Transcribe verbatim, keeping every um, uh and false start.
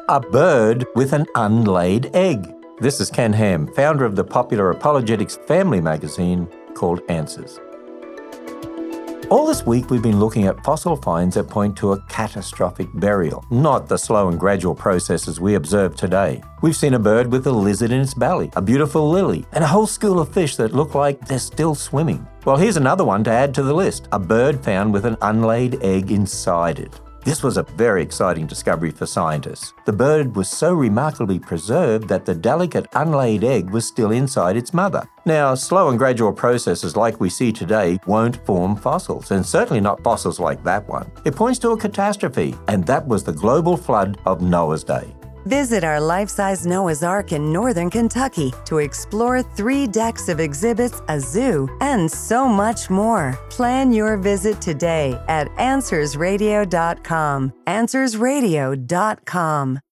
A bird with an unlaid egg. This is Ken Ham, founder of the popular apologetics family magazine called Answers. All this week we've been looking at fossil finds that point to a catastrophic burial, not the slow and gradual processes we observe today. We've seen a bird with a lizard in its belly, a beautiful lily, and a whole school of fish that look like they're still swimming. Well, here's another one to add to the list, a bird found with an unlaid egg inside it. This was a very exciting discovery for scientists. The bird was so remarkably preserved that the delicate unlaid egg was still inside its mother. Now, slow and gradual processes like we see today won't form fossils, and certainly not fossils like that one. It points to a catastrophe, and that was the global flood of Noah's day. Visit our life-size Noah's Ark in northern Kentucky to explore three decks of exhibits, a zoo, and so much more. Plan your visit today at answers radio dot com. answers radio dot com.